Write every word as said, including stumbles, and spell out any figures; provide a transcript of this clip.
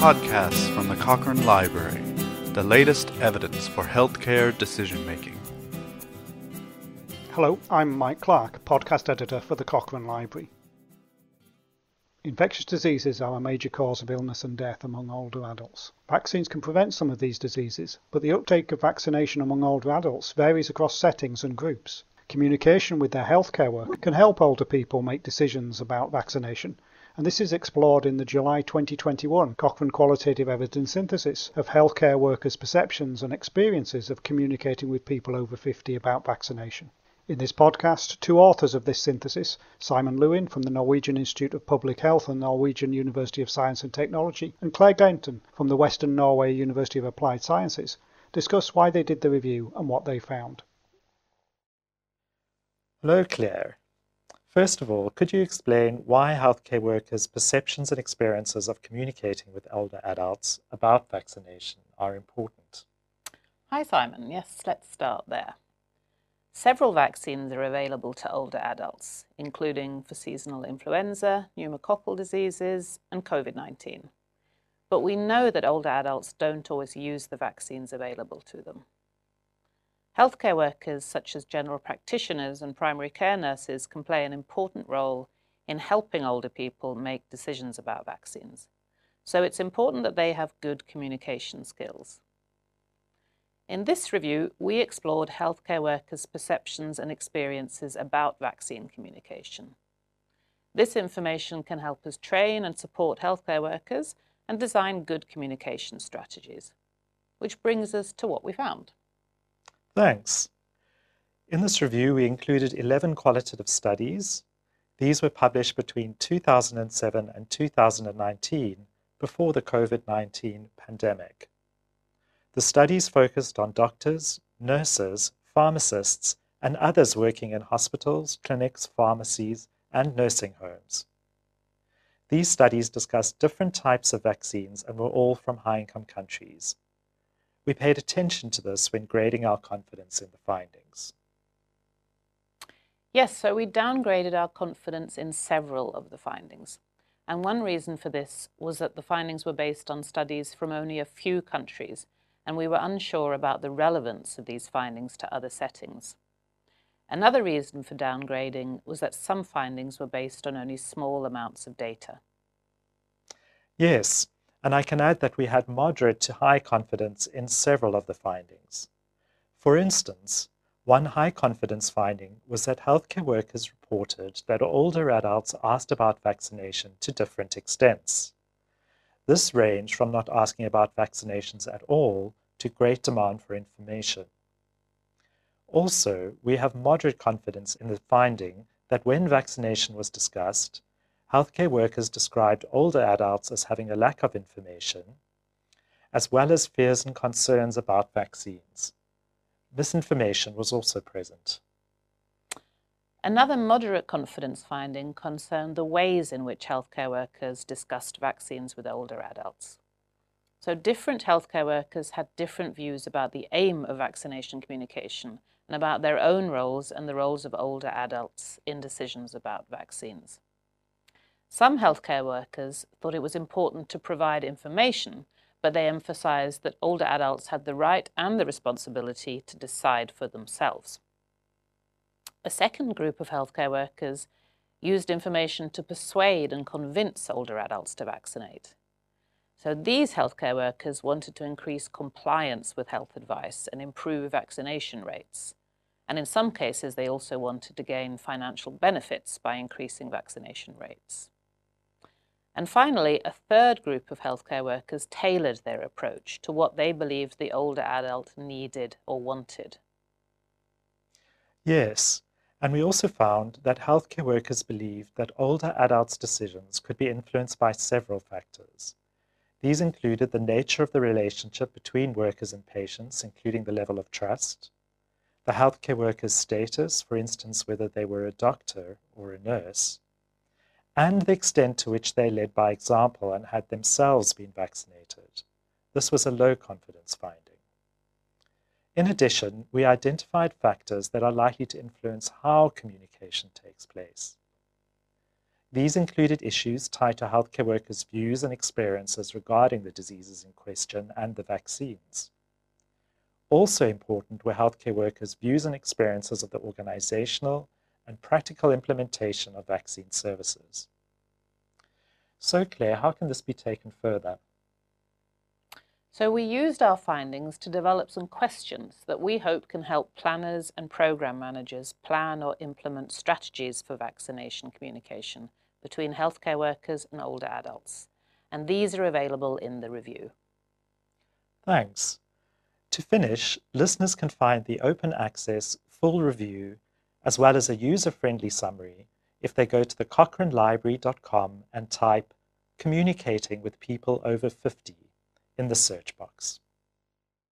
Podcasts from the Cochrane Library, the latest evidence for healthcare decision-making. Hello, I'm Mike Clark, podcast editor for the Cochrane Library. Infectious diseases are a major cause of illness and death among older adults. Vaccines can prevent some of these diseases, but the uptake of vaccination among older adults varies across settings and groups. Communication with their healthcare worker can help older people make decisions about vaccination, and this is explored in the July twenty twenty-one Cochrane Qualitative Evidence Synthesis of healthcare workers' perceptions and experiences of communicating with people over fifty about vaccination. In this podcast, two authors of this synthesis, Simon Lewin from the Norwegian Institute of Public Health and Norwegian University of Science and Technology, and Claire Gainton from the Western Norway University of Applied Sciences, discuss why they did the review and what they found. Hello, Claire. First of all, could you explain why healthcare workers' perceptions and experiences of communicating with older adults about vaccination are important? Hi, Simon. Yes, let's start there. Several vaccines are available to older adults, including for seasonal influenza, pneumococcal diseases, and COVID nineteen. But we know that older adults don't always use the vaccines available to them. Healthcare workers, such as general practitioners and primary care nurses, can play an important role in helping older people make decisions about vaccines. So it's important that they have good communication skills. In this review, we explored healthcare workers' perceptions and experiences about vaccine communication. This information can help us train and support healthcare workers and design good communication strategies, which brings us to what we found. Thanks. In this review, we included eleven qualitative studies. These were published between two thousand seven and two thousand nineteen, before the COVID nineteen pandemic. The studies focused on doctors, nurses, pharmacists, and others working in hospitals, clinics, pharmacies, and nursing homes. These studies discussed different types of vaccines and were all from high-income countries. We paid attention to this when grading our confidence in the findings. Yes, so we downgraded our confidence in several of the findings. And one reason for this was that the findings were based on studies from only a few countries, and we were unsure about the relevance of these findings to other settings. Another reason for downgrading was that some findings were based on only small amounts of data. Yes. And I can add that we had moderate to high confidence in several of the findings. For instance, one high confidence finding was that healthcare workers reported that older adults asked about vaccination to different extents. This ranged from not asking about vaccinations at all to great demand for information. Also, we have moderate confidence in the finding that when vaccination was discussed, healthcare workers described older adults as having a lack of information, as well as fears and concerns about vaccines. Misinformation was also present. Another moderate confidence finding concerned the ways in which healthcare workers discussed vaccines with older adults. So different healthcare workers had different views about the aim of vaccination communication and about their own roles and the roles of older adults in decisions about vaccines. Some healthcare workers thought it was important to provide information, but they emphasized that older adults had the right and the responsibility to decide for themselves. A second group of healthcare workers used information to persuade and convince older adults to vaccinate. So these healthcare workers wanted to increase compliance with health advice and improve vaccination rates. And in some cases, they also wanted to gain financial benefits by increasing vaccination rates. And finally, a third group of healthcare workers tailored their approach to what they believed the older adult needed or wanted. Yes, and we also found that healthcare workers believed that older adults' decisions could be influenced by several factors. These included the nature of the relationship between workers and patients, including the level of trust, the healthcare worker's status, for instance, whether they were a doctor or a nurse, and the extent to which they led by example and had themselves been vaccinated. This was a low confidence finding. In addition, we identified factors that are likely to influence how communication takes place. These included issues tied to healthcare workers' views and experiences regarding the diseases in question and the vaccines. Also important were healthcare workers' views and experiences of the organizational and practical implementation of vaccine services. So, Claire, how can this be taken further? So we used our findings to develop some questions that we hope can help planners and program managers plan or implement strategies for vaccination communication between healthcare workers and older adults. And these are available in the review. Thanks. To finish, listeners can find the open access full review as well as a user-friendly summary if they go to the cochrane library dot com and type "Communicating with People Over fifty" in the search box.